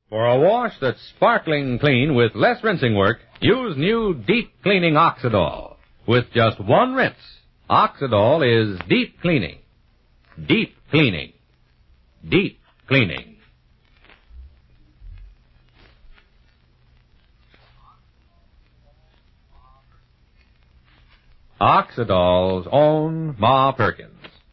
For a wash that's sparkling clean with less rinsing work, use new Deep Cleaning Oxidol. With just one rinse, Oxidol is deep cleaning. Deep cleaning. Deep cleaning. Oxidol's own Ma Perkins.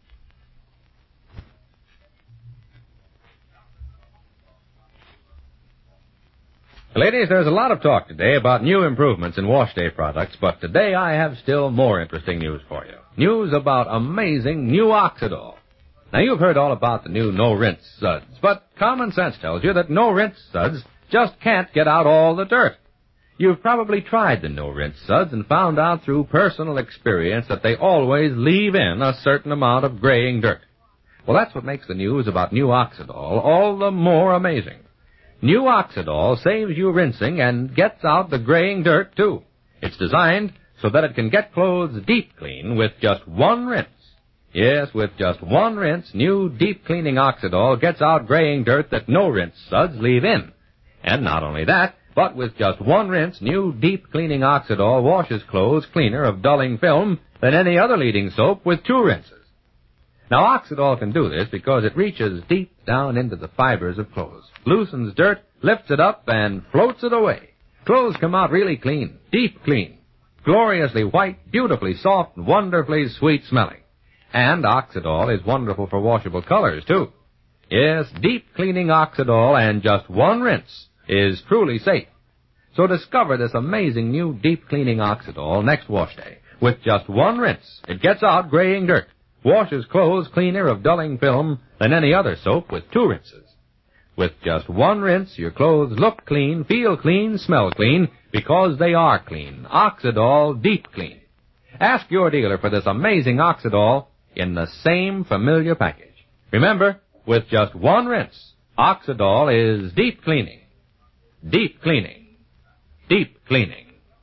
Ladies, there's a lot of talk today about new improvements in wash day products, but today I have still more interesting news for you. News about amazing new Oxidol. Now, you've heard all about the new no-rinse suds, but common sense tells you that no-rinse suds just can't get out all the dirt. You've probably tried the no-rinse suds and found out through personal experience that they always leave in a certain amount of graying dirt. Well, that's what makes the news about new Oxidol all the more amazing. New Oxidol saves you rinsing and gets out the graying dirt, too. It's designed so that it can get clothes deep clean with just one rinse. Yes, with just one rinse, new deep cleaning Oxidol gets out graying dirt that no-rinse suds leave in. And not only that, but with just one rinse, new deep cleaning Oxidol washes clothes cleaner of dulling film than any other leading soap with two rinses. Now, Oxidol can do this because it reaches deep down into the fibers of clothes, loosens dirt, lifts it up, and floats it away. Clothes come out really clean, deep clean, gloriously white, beautifully soft, and wonderfully sweet-smelling. And Oxidol is wonderful for washable colors, too. Yes, deep cleaning Oxidol and just one rinse is truly safe. So discover this amazing new deep cleaning Oxidol next wash day. With just one rinse, it gets out graying dirt, washes clothes cleaner of dulling film than any other soap with two rinses. With just one rinse, your clothes look clean, feel clean, smell clean, because they are clean. Oxidol Deep Clean. Ask your dealer for this amazing Oxidol in the same familiar package. Remember, with just one rinse, Oxidol is deep cleaning. Deep cleaning. Deep cleaning.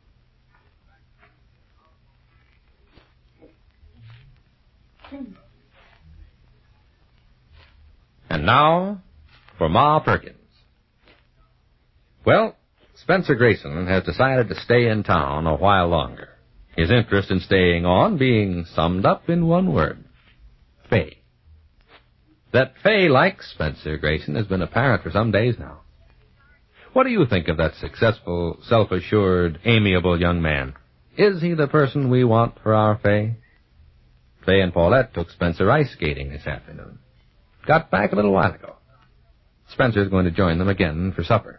And now, for Ma Perkins. Well, Spencer Grayson has decided to stay in town a while longer. His interest in staying on being summed up in one word: Fay. That Fay likes Spencer Grayson has been apparent for some days now. What do you think of that successful, self-assured, amiable young man? Is he the person we want for our Fay? Fay and Paulette took Spencer ice skating this afternoon. Got back a little while ago. Spencer's going to join them again for supper.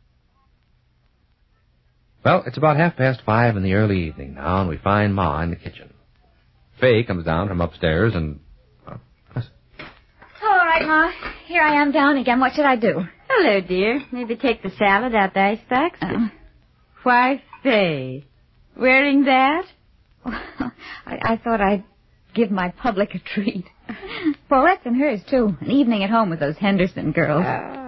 Well, it's about 5:30 in the early evening now, and we find Ma in the kitchen. Fay comes down from upstairs and... All right, Ma. Here I am down again. What should I do? Hello, dear. Maybe take the salad out the icebox. Why, Fay, wearing that? I thought I'd give my public a treat. Paulette's and hers, too. An evening at home with those Henderson girls.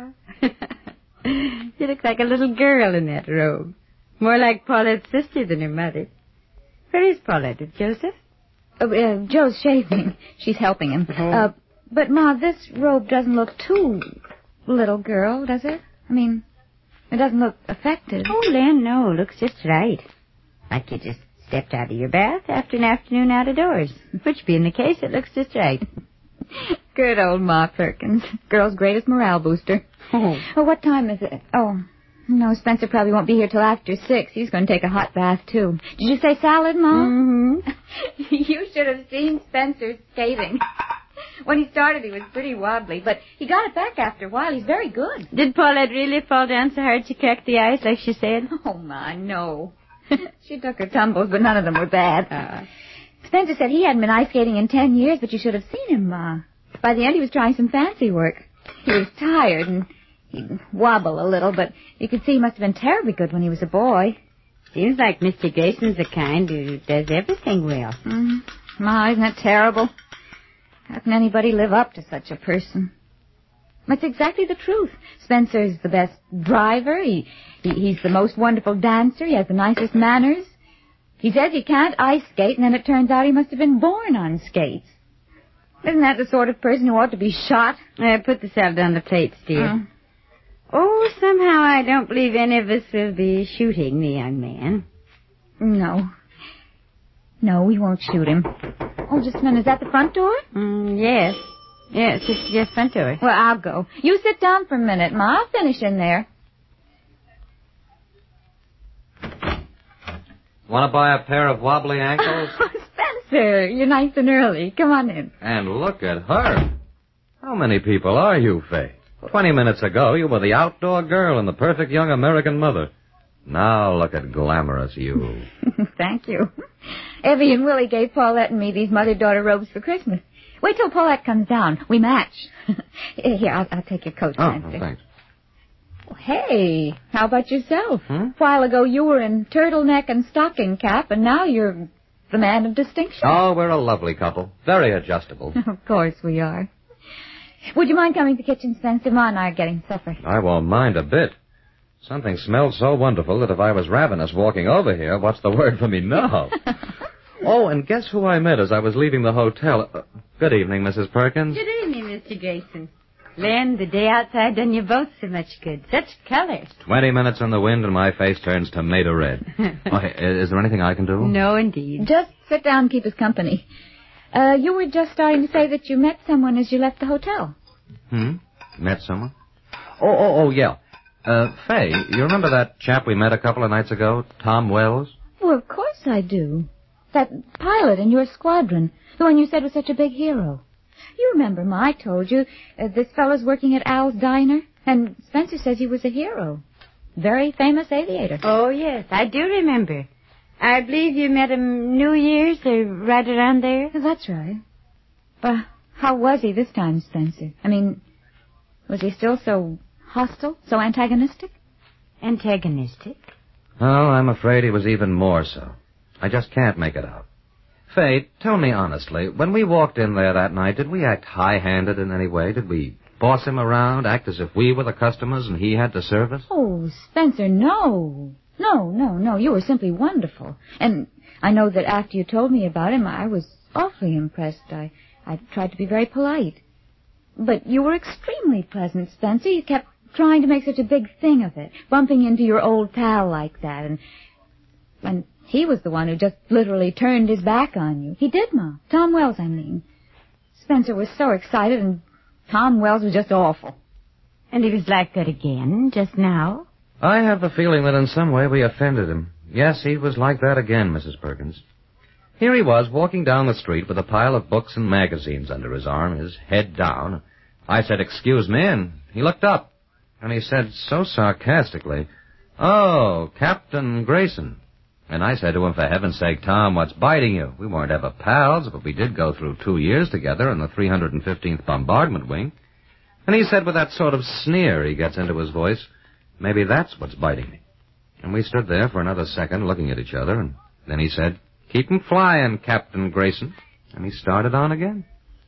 You look like a little girl in that robe. More like Paulette's sister than her mother. Where is Paulette? With Joseph? Joe's shaving. She's helping him. Oh. But, Ma, this robe doesn't look too little girl, does it? I mean, it doesn't look affected. Oh, Len, no. It looks just right. Like you just stepped out of your bath after an afternoon out of doors. Which being the case, it looks just right. Good old Ma Perkins. Girl's greatest morale booster. Oh. Oh, what time is it? Oh, no, Spencer probably won't be here till after 6. He's going to take a hot bath, too. Did you say salad, Ma? Mm-hmm. You should have seen Spencer skating. When he started, he was pretty wobbly, but he got it back after a while. He's very good. Did Paulette really fall down so hard she cracked the ice like she said? Oh, Ma, no. She took her tumbles, but none of them were bad. Spencer said he hadn't been ice skating in 10 years, but you should have seen him, Ma. By the end, he was trying some fancy work. He was tired, and he'd wobble a little, but you could see he must have been terribly good when he was a boy. Seems like Mr. Grayson's the kind who does everything well. Ma, isn't that terrible? How can anybody live up to such a person? That's exactly the truth. Spencer's the best driver. He's the most wonderful dancer. He has the nicest manners. He says he can't ice skate, and then it turns out he must have been born on skates. Isn't that the sort of person who ought to be shot? Put the salad on the plates, dear. Oh, Oh, somehow I don't believe any of us will be shooting the young man. No. No, we won't shoot him. Oh, just a minute. Is that the front door? Yes. Yes, it's just front door. Well, I'll go. You sit down for a minute, Ma. I'll finish in there. Want to buy a pair of wobbly ankles? Oh, Spencer, you're nice and early. Come on in. And look at her. How many people are you, Faye? 20 minutes ago, you were the outdoor girl and the perfect young American mother. Now look at glamorous you. Thank you. Evie and Willie gave Paulette and me these mother-daughter robes for Christmas. Wait till Paulette comes down. We match. Here, I'll take your coat, Spencer. Thanks. Hey, how about yourself? A while ago you were in turtleneck and stocking cap, and now you're the man of distinction. Oh, we're a lovely couple. Very adjustable. Of course we are. Would you mind coming to the kitchen, Spencer? Ma and I are getting supper. I won't mind a bit. Something smells so wonderful that if I was ravenous walking over here, what's the word for me now? Oh, and guess who I met as I was leaving the hotel? Good evening, Mrs. Perkins. Good evening, Mr. Grayson. Len, the day outside done you both so much good. Such colors. 20 minutes in the wind and my face turns tomato red. Oh, hey, is there anything I can do? No, indeed. Just sit down and keep us company. You were just starting to say that you met someone as you left the hotel. Met someone? Oh, yeah. Faye, you remember that chap we met a couple of nights ago, Tom Wells? Well, of course I do. That pilot in your squadron, the one you said was such a big hero. You remember, Ma, I told you, this fellow's working at Al's Diner, and Spencer says he was a hero. Very famous aviator. Oh, yes, I do remember. I believe you met him New Year's or right around there. That's right. But how was he this time, Spencer? I mean, was he still so hostile, so antagonistic? Antagonistic? Oh, I'm afraid he was even more so. I just can't make it out. Faye, tell me honestly, when we walked in there that night, did we act high-handed in any way? Did we boss him around, act as if we were the customers and he had to serve us? Oh, Spencer, no. No. You were simply wonderful. And I know that after you told me about him, I was awfully impressed. I tried to be very polite. But you were extremely pleasant, Spencer. You kept trying to make such a big thing of it, bumping into your old pal like that. And he was the one who just literally turned his back on you. He did, Ma. Tom Wells, I mean. Spencer was so excited, and Tom Wells was just awful. And he was like that again, just now? I have the feeling that in some way we offended him. Yes, he was like that again, Mrs. Perkins. Here he was, walking down the street with a pile of books and magazines under his arm, his head down. I said, "Excuse me," and he looked up. And he said so sarcastically, "Oh, Captain Grayson." And I said to him, "For heaven's sake, Tom, what's biting you? We weren't ever pals, but we did go through 2 years together in the 315th Bombardment Wing." And he said with that sort of sneer he gets into his voice, "Maybe that's what's biting me." And we stood there for another second looking at each other, and then he said, "Keep 'em flying, Captain Grayson." And he started on again.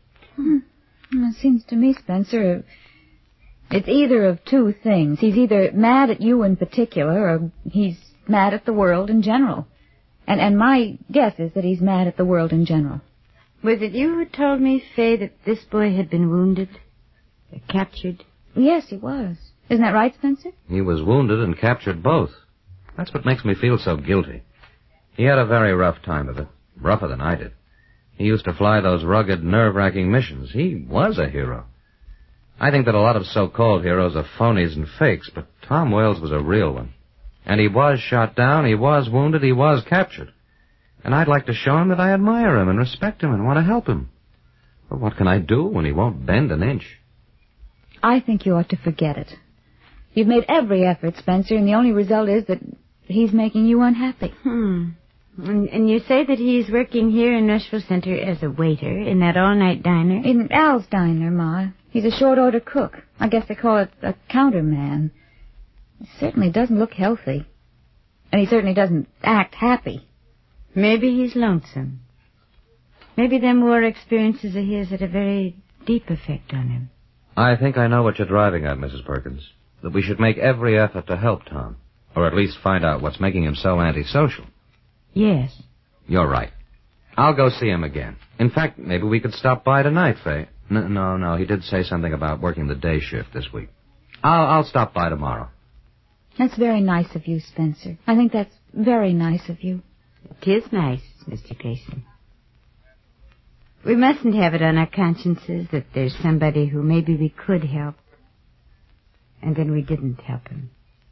It seems to me, Spencer, it's either of two things. He's either mad at you in particular, or he's mad at the world in general. And my guess is that he's mad at the world in general. Was it you who told me, Faye, that this boy had been wounded? Captured? Yes, he was. Isn't that right, Spencer? He was wounded and captured both. That's what makes me feel so guilty. He had a very rough time of it, rougher than I did. He used to fly those rugged, nerve-wracking missions. He was a hero. I think that a lot of so-called heroes are phonies and fakes, but Tom Wells was a real one. And he was shot down, he was wounded, he was captured. And I'd like to show him that I admire him and respect him and want to help him. But what can I do when he won't bend an inch? I think you ought to forget it. You've made every effort, Spencer, and the only result is that he's making you unhappy. And you say that he's working here in Nashville Center as a waiter in that all-night diner? In Al's Diner, Ma. He's a short-order cook. I guess they call it a counterman. He certainly doesn't look healthy. And he certainly doesn't act happy. Maybe he's lonesome. Maybe them war experiences of his had a very deep effect on him. I think I know what you're driving at, Mrs. Perkins. That we should make every effort to help Tom. Or at least find out what's making him so antisocial. Yes. You're right. I'll go see him again. In fact, maybe we could stop by tonight, Faye. No, he did say something about working the day shift this week. I'll stop by tomorrow. That's very nice of you, Spencer. I think that's very nice of you. It is nice, Mr. Grayson. We mustn't have it on our consciences that there's somebody who maybe we could help, and then we didn't help him.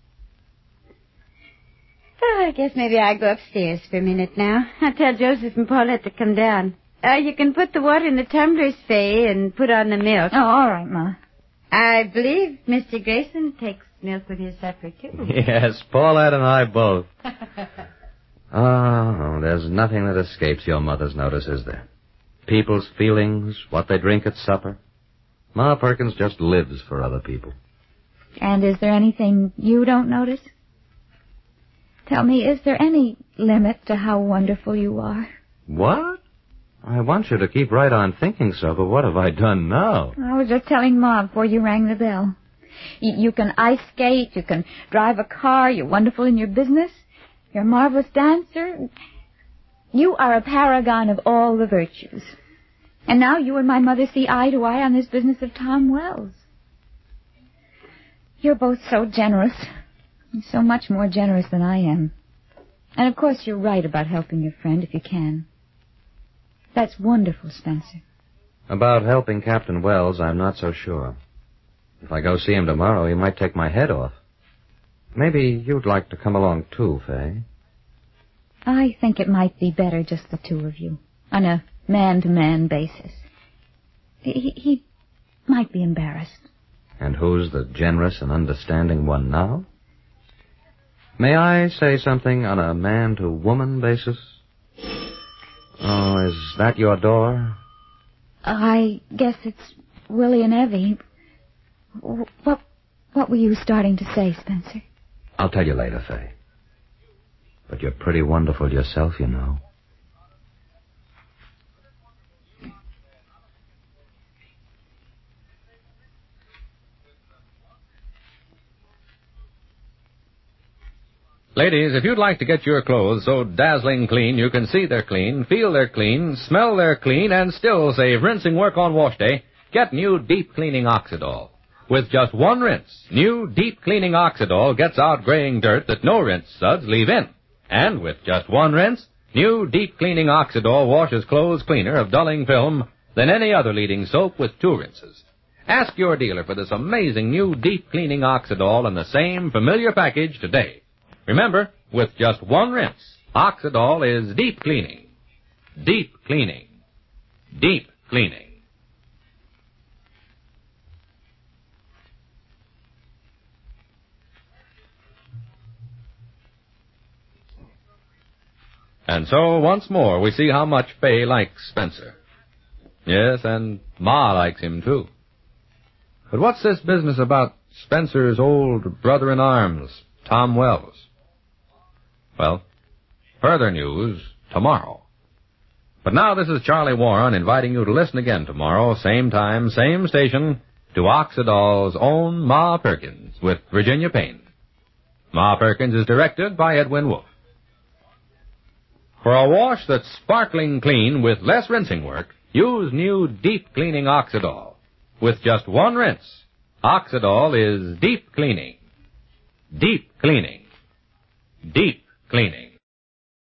Oh, I guess maybe I'll go upstairs for a minute now. I'll tell Joseph and Paulette to come down. You can put the water in the tumblers, Faye, and put on the milk. Oh, all right, Ma. I believe Mr. Grayson takes milk with his supper, too. Yes, Paulette and I both. Oh, there's nothing that escapes your mother's notice, is there? People's feelings, what they drink at supper. Ma Perkins just lives for other people. And is there anything you don't notice? Tell me, is there any limit to how wonderful you are? What? I want you to keep right on thinking so, but what have I done now? I was just telling Ma before you rang the bell. You can ice skate, you can drive a car, you're wonderful in your business, you're a marvelous dancer. You are a paragon of all the virtues. And now you and my mother see eye to eye on this business of Tom Wells. You're both so generous. So much more generous than I am. And of course you're right about helping your friend if you can. That's wonderful, Spencer. About helping Captain Wells, I'm not so sure. If I go see him tomorrow, he might take my head off. Maybe you'd like to come along too, Faye. I think it might be better just the two of you, on a man-to-man basis. He might be embarrassed. And who's the generous and understanding one now? May I say something on a man-to-woman basis? Oh, is that your door? I guess it's Willie and Evie. What were you starting to say, Spencer? I'll tell you later, Faye. But you're pretty wonderful yourself, you know. Ladies, if you'd like to get your clothes so dazzling clean you can see they're clean, feel they're clean, smell they're clean, and still save rinsing work on wash day, get new Deep Cleaning Oxidol. With just one rinse, new Deep Cleaning Oxidol gets out graying dirt that no rinse suds leave in. And with just one rinse, new Deep Cleaning Oxidol washes clothes cleaner of dulling film than any other leading soap with two rinses. Ask your dealer for this amazing new Deep Cleaning Oxidol in the same familiar package today. Remember, with just one rinse, Oxidol is deep cleaning. Deep cleaning. Deep cleaning. And so, once more, we see how much Faye likes Spencer. Yes, and Ma likes him, too. But what's this business about Spencer's old brother-in-arms, Tom Wells? Well, further news tomorrow. But now this is Charlie Warren inviting you to listen again tomorrow, same time, same station, to Oxidol's own Ma Perkins with Virginia Payne. Ma Perkins is directed by Edwin Wolfe. For a wash that's sparkling clean with less rinsing work, use new Deep Cleaning Oxidol. With just one rinse, Oxidol is deep cleaning. Deep cleaning. Deep cleaning.